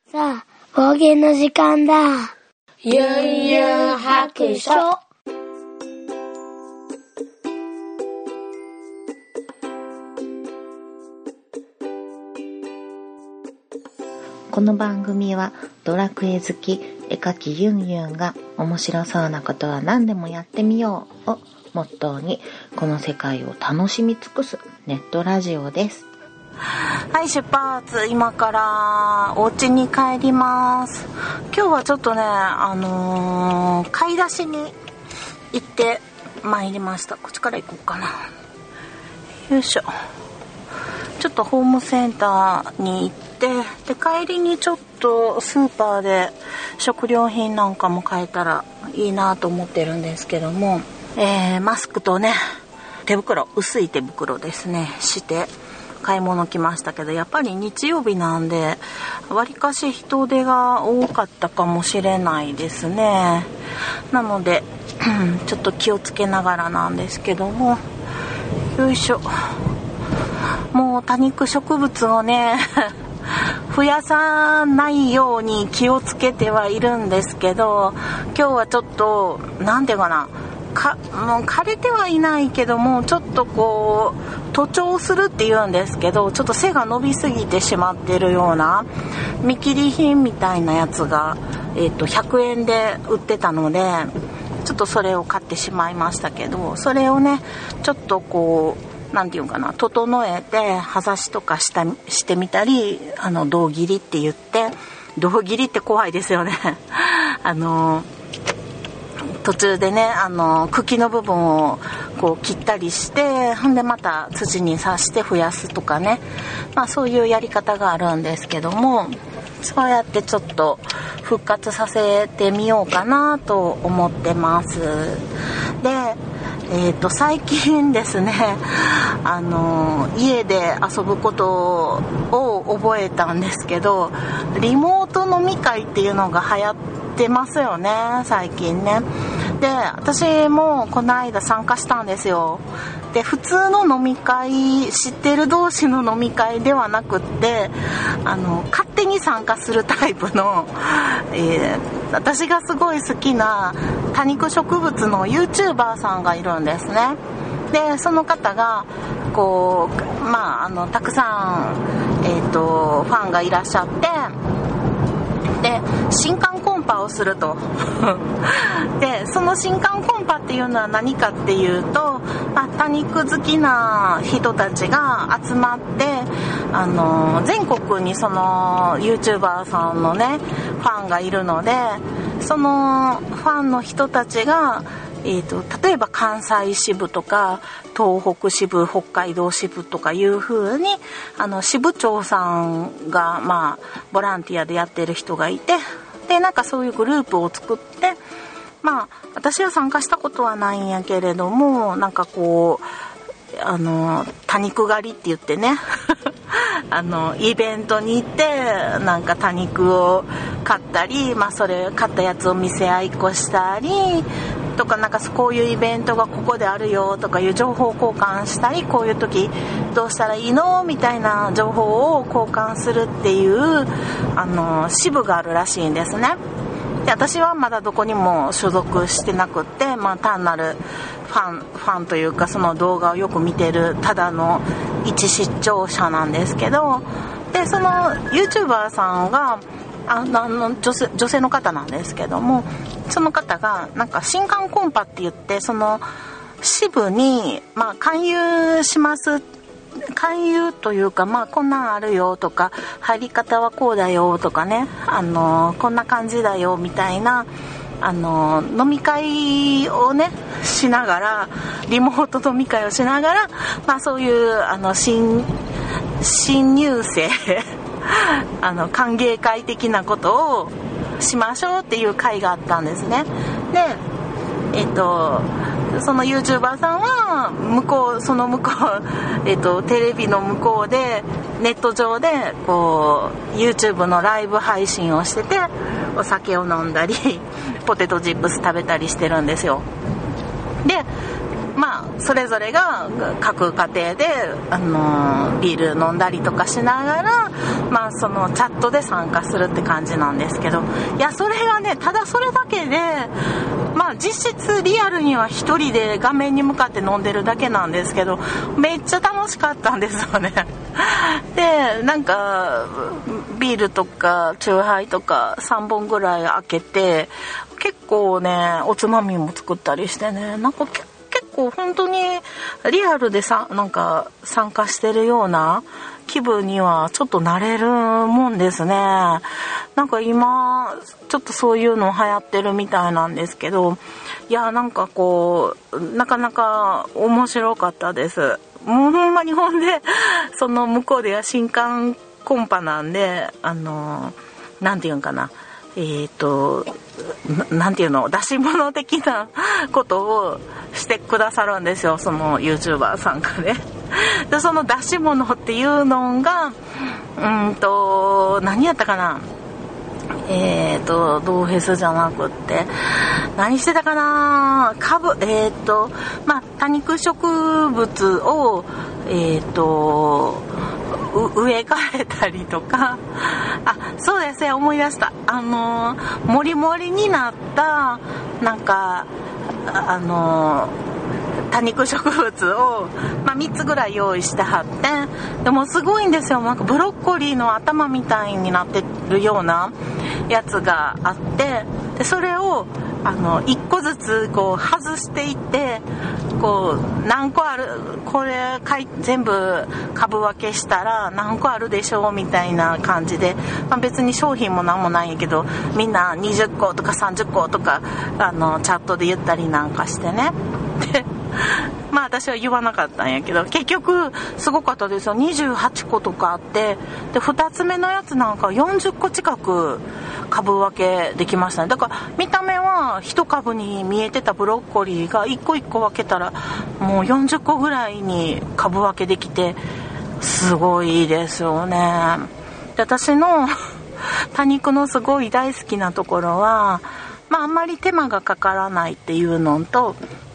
さあ、方言の時間だ。 ゆんゆん白書。 この番組はドラクエ好き絵描きユンユンが面白そうなことは何でもやってみようをモットーにこの世界を楽しみ尽くすネットラジオです。 はい、出発。今からお家に帰ります。今日はちょっとね、買い出しに行ってまいりました。こっちから行こうかな。よいしょ。ちょっとホームセンターに行って、で帰りにちょっとスーパーで食料品なんかも買えたらいいなと思ってるんですけども、マスクとね、手袋、薄い手袋ですね、して買い物来ましたけど、やっぱり日曜日なんでわりかし人手が多かったかもしれないですね。なのでちょっと気をつけながらなんですけども、よいしょ。もう多肉植物をね増やさないように気をつけてはいるんですけど、今日はちょっとなんていうかな、もう枯れてはいないけども、ちょっとこう徒長するっていうんですけど、ちょっと背が伸びすぎてしまってるような見切り品みたいなやつが、100円で売ってたので、ちょっとそれを買ってしまいましたけど、それをねちょっとこうなんていうかな、整えて葉差しとかしてみたり、胴切りって言って、胴切りって怖いですよね途中でね、茎の部分をこう切ったりして、ほんでまた土に刺して増やすとかね、そういうやり方があるんですけども、そうやってちょっと復活させてみようかなと思ってます。で最近ですね、家で遊ぶことを覚えたんですけど、リモート飲み会っていうのが流行ってますよね、最近ね。で、私もこの間参加したんですよ。で、普通の飲み会、知ってる同士の飲み会ではなくって、勝手に参加するタイプの、私がすごい好きな多肉植物の YouTuber さんがいるんですね。で、その方がこう、たくさん、ファンがいらっしゃって、で新刊コンパをするとでその新刊コンパっていうのは何かっていうと、多肉好きな人たちが集まって、全国にその YouTuber さんのねファンがいるので、そのファンの人たちが例えば関西支部とか東北支部、北海道支部とかいう風に支部長さんがボランティアでやってる人がいて、でなんかそういうグループを作って、私は参加したことはないんやけれども、なんかこう多肉狩りって言ってねイベントに行ってなんか多肉を買ったり、それ買ったやつを見せ合いっこしたりとか、なんかこういうイベントがここであるよとかいう情報交換したり、こういう時どうしたらいいのみたいな情報を交換するっていう支部があるらしいんですね。で、私はまだどこにも所属してなくって、単なるファンというか、その動画をよく見てるただの一視聴者なんですけど、でその YouTuber さんが女性の方なんですけども、その方がなんか新刊コンパって言って、その支部に勧誘します、勧誘というか、こんなんあるよとか、入り方はこうだよとかね、こんな感じだよみたいな飲み会をねしながら、リモート飲み会をしながら、そういう新入生歓迎会的なことをしましょうっていう会があったんですね。でその YouTuber さんはその向こう、テレビの向こうでネット上でこう YouTube のライブ配信をしてて、お酒を飲んだりポテトチップス食べたりしてるんですよ。でそれぞれが各家庭で、ビール飲んだりとかしながら、そのチャットで参加するって感じなんですけど、いやそれがね、ただそれだけで実質リアルには一人で画面に向かって飲んでるだけなんですけど、めっちゃ楽しかったんですよね。でなんかビールとかチューハイとか3本ぐらい開けて、結構ねおつまみも作ったりしてね、なんか結構本当にリアルでなんか参加してるような気分にはちょっとなれるもんですね。なんか今ちょっとそういうの流行ってるみたいなんですけど、いやなんかなかなか面白かったです。もうほんまにほんでその向こうでは新歓コンパなんで、なんていうんかな、なんていうの、出し物的なことをしてくださるんですよ、その YouTuber さんがね。でその出し物っていうのが何やったかな、ドーフェスじゃなくって何してたかな、多肉植物を植え替えたりとか、そうですね、思い出した、もりもりになったなんか多肉植物を、3つぐらい用意してはって、でもすごいんですよ、なんかブロッコリーの頭みたいになってるようなやつがあって、でそれを1個ずつ外していって、何個ある、これ全部株分けしたら何個あるでしょうみたいな感じで、別に商品も何もないんやけど、みんな20個とか30個とかチャットで言ったりなんかしてね。で私は言わなかったんやけど、結局すごかったですよ。28個とかあって、で2つ目のやつなんか40個近く株分けできましたね。だから見た目は1株に見えてたブロッコリーが1個1個分けたらもう40個ぐらいに株分けできて、すごいですよね。で私の多肉のすごい大好きなところは、あんまり手間がかからないっていうのと、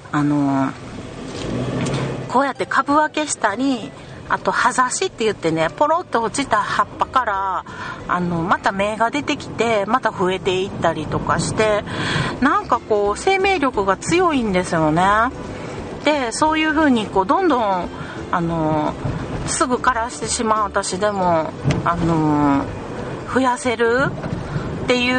こうやって株分けしたり、あと葉ざしって言ってね、ポロッと落ちた葉っぱからまた芽が出てきて、また増えていったりとかして、なんか生命力が強いんですよね。でそういう風にどんどんすぐ枯らしてしまう私でも増やせるっていう、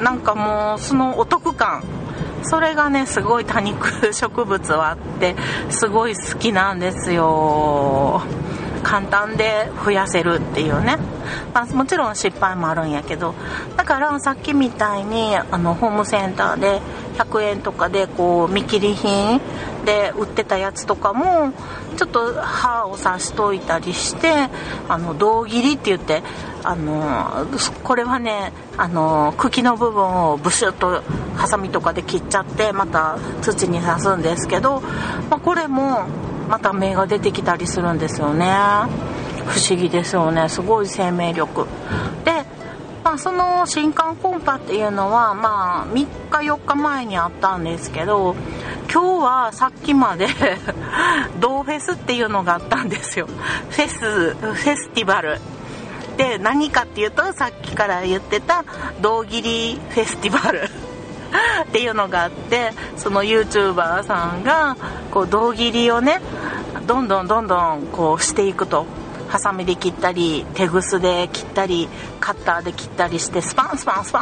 なんかもうそのお得感、それがねすごい多肉植物はあって、すごい好きなんですよ。簡単で増やせるっていうね、もちろん失敗もあるんやけど、だからさっきみたいにホームセンターで100円とかで見切り品で売ってたやつとかもちょっと刃を刺しといたりして、胴切りって言って、これはね茎の部分をブシュッとハサミとかで切っちゃってまた土に刺すんですけど、これもまた芽が出てきたりするんですよね。不思議ですよね、すごい生命力で、その新歓コンパっていうのは3日4日前にあったんですけど、今日はさっきまでドーフェスっていうのがあったんですよ。フェスティバルで、何かっていうとさっきから言ってた胴切りフェスティバルっていうのがあって、その YouTuber さんが胴切りをねどんどんしていくと、ハサミで切ったり手ぐすで切ったりカッターで切ったりして、スパン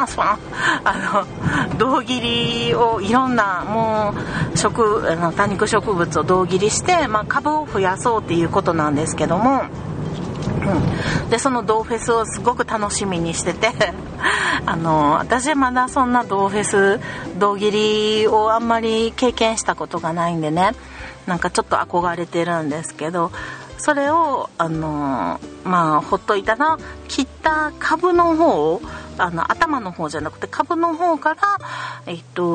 胴切りをいろんなもう多肉植物を胴切りして、株を増やそうっていうことなんですけども、でそのドーフェスをすごく楽しみにしてて私はまだそんなドーフェス胴切りをあんまり経験したことがないんでね、なんかちょっと憧れてるんですけど、それをほっといたら、切った株の方、頭の方じゃなくて株の方から、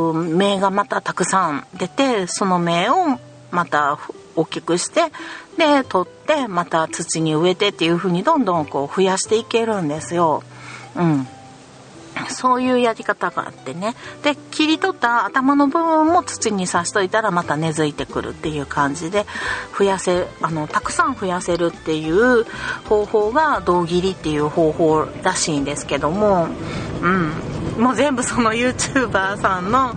芽がまたたくさん出て、その芽をまた大きくして、で取ってまた土に植えてっていう風にどんどん増やしていけるんですよ。 そういうやり方があってね。で、切り取った頭の部分も土に刺しといたらまた根付いてくるっていう感じでたくさん増やせるっていう方法が胴切りっていう方法らしいんですけども、もう全部その YouTuber さんの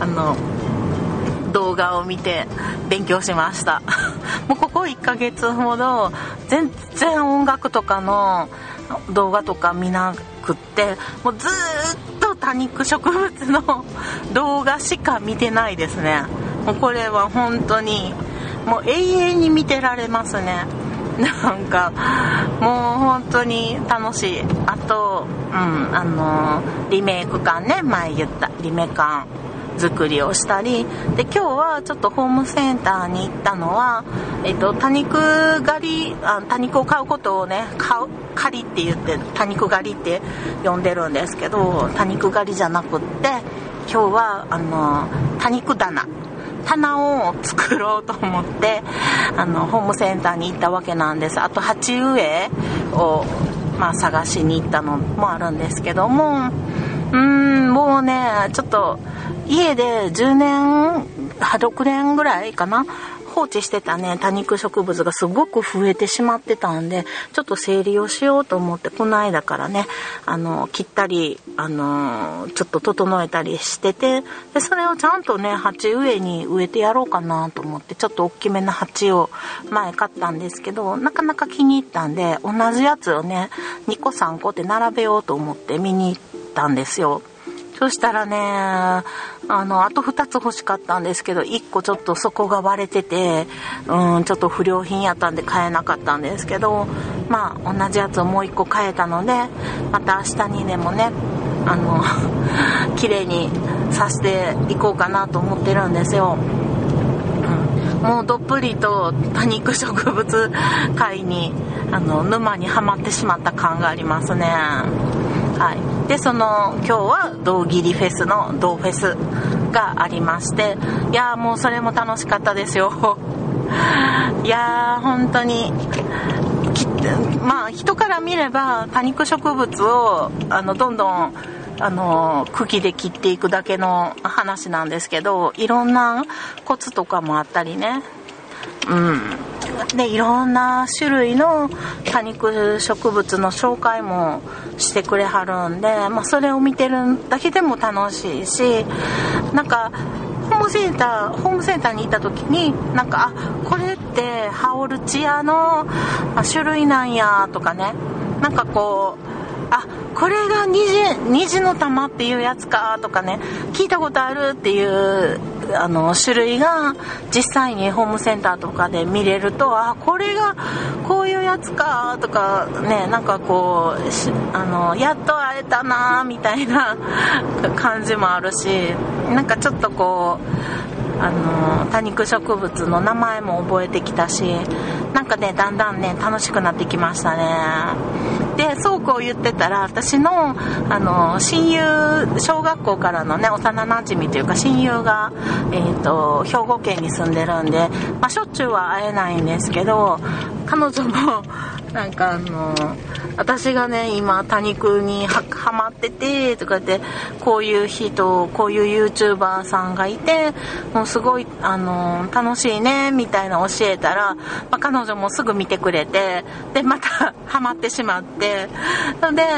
動画を見て勉強しましたもうここ1ヶ月ほど全然音楽とかの動画とか見なくって、もうずっと多肉植物の動画しか見てないですね。もうこれは本当にもう永遠に見てられますね。なんかもう本当に楽しい。あと、リメイク館ね、前言ったリメ館作りをしたりで、今日はちょっとホームセンターに行ったのは、多肉狩り、多肉を買うことをね、狩りって言って多肉狩りって呼んでるんですけど、多肉狩りじゃなくって今日は多肉棚を作ろうと思ってホームセンターに行ったわけなんです。あと鉢植えを、探しに行ったのもあるんですけども、もうねちょっと家で10年6年ぐらいかな放置してたね多肉植物がすごく増えてしまってたんで、ちょっと整理をしようと思ってこの間からね切ったりちょっと整えたりしてて、でそれをちゃんとね鉢植えに植えてやろうかなと思って、ちょっと大きめな鉢を前買ったんですけど、なかなか気に入ったんで同じやつをね2個3個って並べようと思って見に行ったんですよ。そしたらねあと2つ欲しかったんですけど、1個ちょっと底が割れててちょっと不良品やったんで買えなかったんですけど、同じやつをもう1個買えたので、また明日にでもね綺麗にさせていこうかなと思ってるんですよ。もうどっぷりと多肉植物界に沼にはまってしまった感がありますね。はい、で今日は胴切りフェスの胴フェスがありまして、いやもうそれも楽しかったですよいや本当に人から見れば多肉植物をどんどん茎で切っていくだけの話なんですけど、いろんなコツとかもあったりね、でいろんな種類の多肉植物の紹介もしてくれはるんで、それを見てるだけでも楽しいし、なんかホームセンターに行った時にこれってハオルチアの種類なんやとかね、これが虹の玉っていうやつかとかね、聞いたことあるっていう種類が実際にホームセンターとかで見れると、これがこういうやつかとかね、やっと会えたなみたいな感じもあるし、ちょっと多肉植物の名前も覚えてきたし、だんだんね楽しくなってきましたね。でそうこう言ってたら、私の親友、小学校からのね幼なじみというか親友が兵庫県に住んでるんで、しょっちゅうは会えないんですけど、彼女も私がね今多肉にハマっててとかってこういう人、こういう YouTuber さんがいてもうすごい楽しいねみたいな教えたら、彼女もすぐ見てくれて、でまたハマってしまって、ので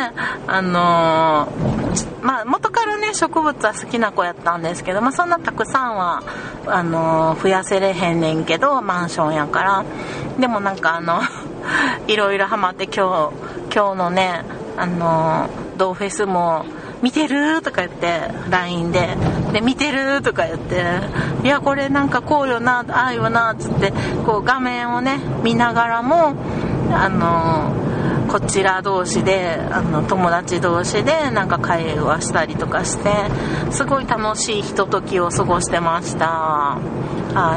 元からね植物は好きな子やったんですけど、そんなたくさんは増やせれへんねんけどマンションやから、でもいろいろハマって、今日のねドーフェスも見てるとか言って LINE で見てるとか言って、いやこれこうよなああよなっつって画面をね見ながらもこちら同士で友達同士で会話したりとかして、すごい楽しいひとときを過ごしてました。はい、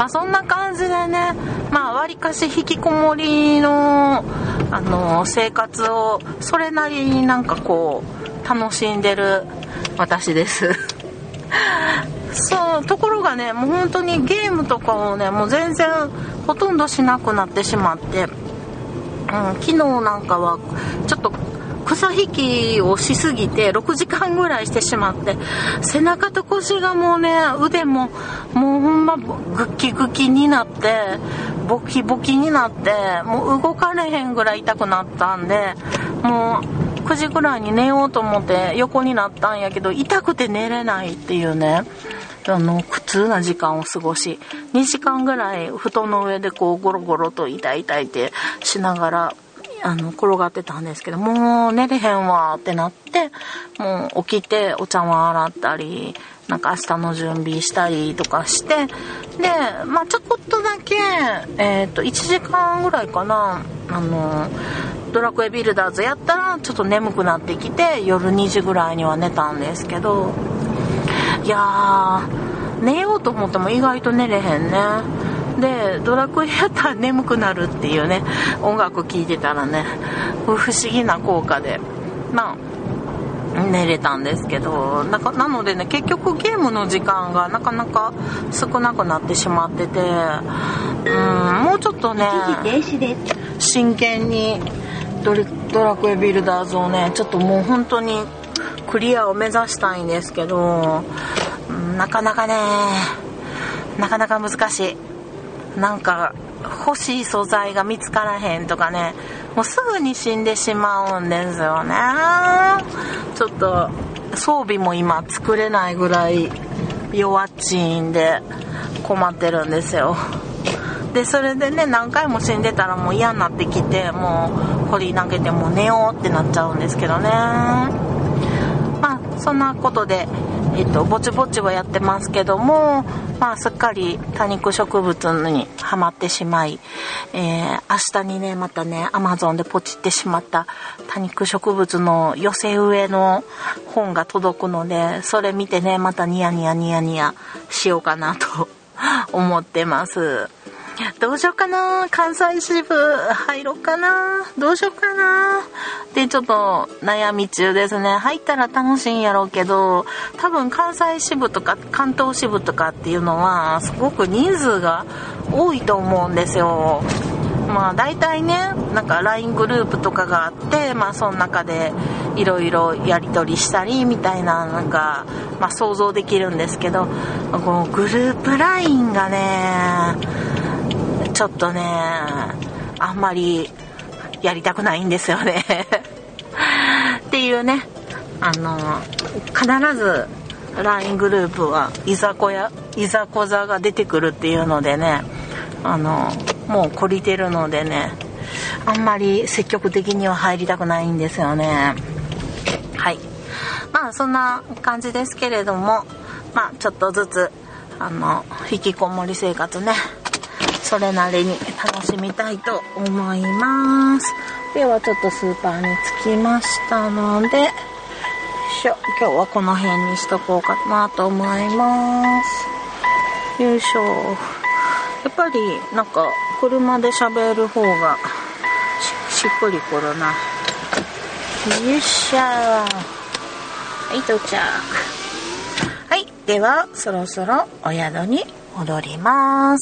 そんな感じでね、わりかし引きこもりの生活をそれなりに楽しんでる私ですそう、ところがねもう本当にゲームとかをねもう全然ほとんどしなくなってしまって、昨日はちょっと9 朝引きをしすぎて6時間ぐらいしてしまって、背中と腰がもうね、腕ももうほんまグッキグキになって、ボキボキになって、もう動かれへんぐらい痛くなったんで、もう9時ぐらいに寝ようと思って横になったんやけど、痛くて寝れないっていうね、苦痛な時間を過ごし、2時間ぐらい布団の上でこうゴロゴロと痛い痛いってしながら転がってたんですけど、もう寝れへんわってなって、もう起きてお茶碗洗ったり、なんか明日の準備したりとかして、でちょこっとだけ1時間ぐらいかな、ドラクエビルダーズやったらちょっと眠くなってきて、夜2時ぐらいには寝たんですけど、いやー、寝ようと思っても意外と寝れへんね。でドラクエやったら眠くなるっていうね、音楽聴いてたらね、不思議な効果で寝れたんですけど、なのでね、結局ゲームの時間がなかなか少なくなってしまってて、もうちょっとね、真剣にドラクエビルダーズをね、ちょっともう本当にクリアを目指したいんですけど、なかなか難しい。なんか欲しい素材が見つからへんとかね、もうすぐに死んでしまうんですよね。ちょっと装備も今作れないぐらい弱っちいんで困ってるんですよ。でそれでね、何回も死んでたらもう嫌になってきて、もう掘り投げてもう寝ようってなっちゃうんですけどね。そんなことでぼちぼちはやってますけども、すっかり多肉植物にハマってしまい、明日にね、またね、Amazon でポチってしまった多肉植物の寄せ植えの本が届くので、それ見てね、またニヤニヤしようかなと思ってます。どうしようかな、関西支部入ろうかな、どうしようかなってちょっと悩み中ですね。入ったら楽しいんやろうけど、多分関西支部とか関東支部とかっていうのはすごく人数が多いと思うんですよ。大体ね、なんか LINE グループとかがあって、その中でいろいろやり取りしたりみたいな、なんか想像できるんですけど、このグループ LINE がね、ちょっとね、あんまりやりたくないんですよねっていうね、必ず LINE グループはいざこざが出てくるっていうのでね、もう懲りてるのでね、あんまり積極的には入りたくないんですよね。はい、そんな感じですけれども、ちょっとずつ引きこもり生活ね、それなりに楽しみたいと思います。ではちょっとスーパーに着きましたので、今日はこの辺にしとこうかなと思います。よいしょ。やっぱりなんか車で喋る方がしっくりくるな。よいしょ。はい、到着。はい、ではそろそろお宿に戻ります。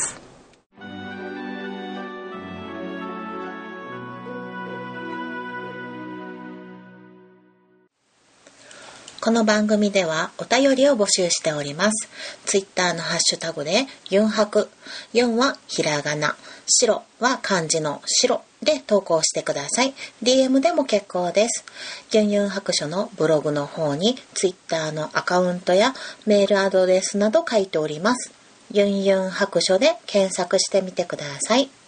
この番組ではお便りを募集しております。ツイッターのハッシュタグでユンハク、ユンはひらがな、白は漢字の白で投稿してください。DM でも結構です。ユンユン白書のブログの方にツイッターのアカウントやメールアドレスなど書いております。ユンユン白書で検索してみてください。